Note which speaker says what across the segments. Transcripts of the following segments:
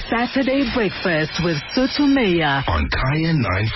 Speaker 1: Saturday Breakfast with Sotomayor
Speaker 2: on Kaya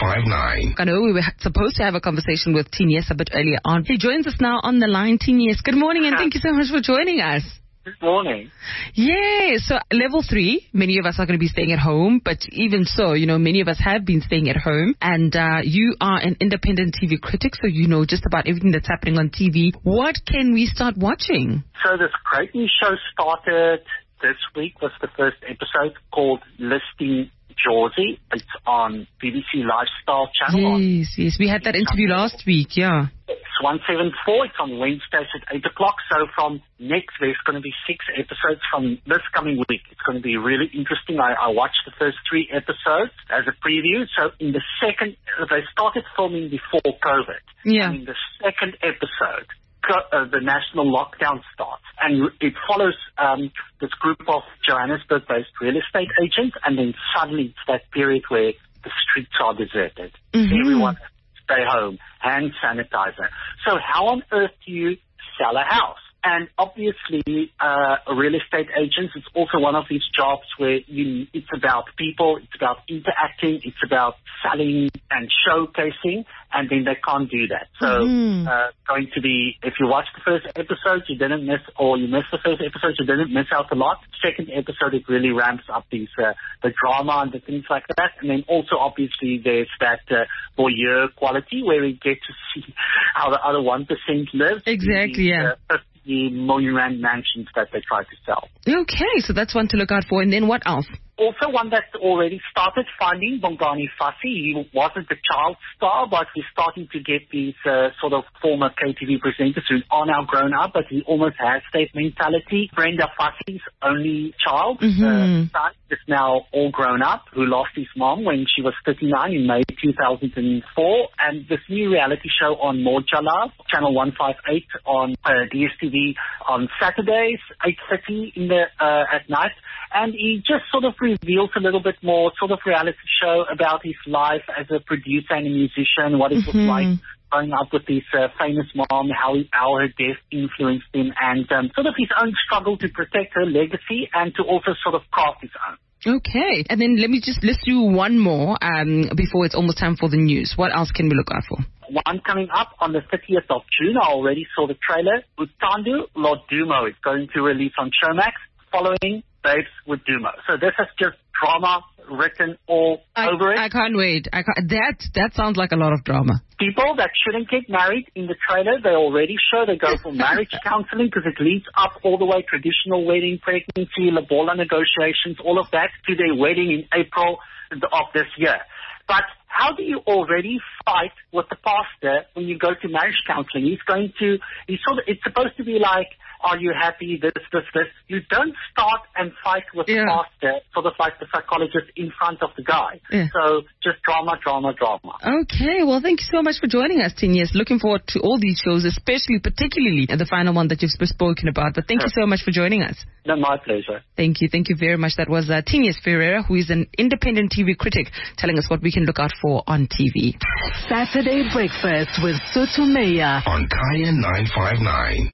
Speaker 2: 959.
Speaker 3: I know we were supposed to have a conversation with Tinius a bit earlier on. He joins us now on the line. Tinius, good morning and thank you so much for joining us.
Speaker 4: Good morning.
Speaker 3: Yeah, so level 3, many of us are going to be staying at home, but even so, many of us have been staying at home, and you are an independent TV critic, so you know just about everything that's happening on TV. What can we start watching?
Speaker 4: So this great new show started this week, was the first episode, called Listing Josie. It's on BBC Lifestyle channel.
Speaker 3: Yes, we had that interview last week, yeah.
Speaker 4: It's 174. It's on Wednesdays at 8 o'clock. So from next, there's going to be 6 episodes from this coming week. It's going to be really interesting. I watched the first 3 episodes as a preview. So in the second, they started filming before COVID.
Speaker 3: Yeah.
Speaker 4: And in the second episode, the national lockdown starts, and it follows this group of Johannesburg-based real estate agents, and then suddenly it's that period where the streets are deserted. Everyone stay home, hand sanitizer. So how on earth do you sell a house? And obviously, real estate agents, it's also one of these jobs where it's about people, it's about interacting, it's about selling and showcasing, and then they can't do that. So, going to be, if you watch the first episode, you didn't miss, or you missed the first episode, you didn't miss out a lot. Second episode, it really ramps up these, the drama and the things like that. And then also, obviously, there's that, voyeur quality where we get to see how the other 1% lives.
Speaker 3: Exactly, yeah.
Speaker 4: The million-rand mansions that they try to sell.
Speaker 3: Okay, so that's one to look out for. And then what else?
Speaker 4: Also one that's already started, Finding Bongani Fassi. He wasn't the child star, but we're starting to get these sort of former KTV presenters who are now grown up, but he almost has that mentality. Brenda Fassi's only child, son, is now all grown up, who lost his mom when she was 39 in May 2004. And this new reality show on Mojala, channel 158 on DSTV on Saturdays, 8:30 in the at night. And he just sort of reveals a little bit more sort of reality show about his life as a producer and a musician, what it was like growing up with his famous mom, how her death influenced him, and sort of his own struggle to protect her legacy and to also sort of craft his own.
Speaker 3: Okay. And then let me just list you one more before it's almost time for the news. What else can we look out for?
Speaker 4: One coming up on the 30th of June. I already saw the trailer. Utandu Lodumo is going to release on Showmax following Babes with Dumo. So this is just drama written all over it.
Speaker 3: I can't wait. That sounds like a lot of drama.
Speaker 4: People that shouldn't get married in the trailer, they already show they go for marriage counseling because it leads up all the way, traditional wedding, pregnancy, lobola negotiations, all of that, to their wedding in April of this year. But how do you already fight with the pastor when you go to marriage counseling? It's supposed to be like, are you happy, this. You don't start and fight with the pastor, sort of like the psychologist in front of the guy. Yeah. So just drama.
Speaker 3: Okay, well, thank you so much for joining us, Tinius. Looking forward to all these shows, particularly the final one that you've spoken about. But thank you so much for joining us.
Speaker 4: No, my pleasure.
Speaker 3: Thank you very much. That was Tinius Ferreira, who is an independent TV critic, telling us what we can look out for on TV.
Speaker 1: Saturday Breakfast with Sotomayor
Speaker 2: on Kaya 959.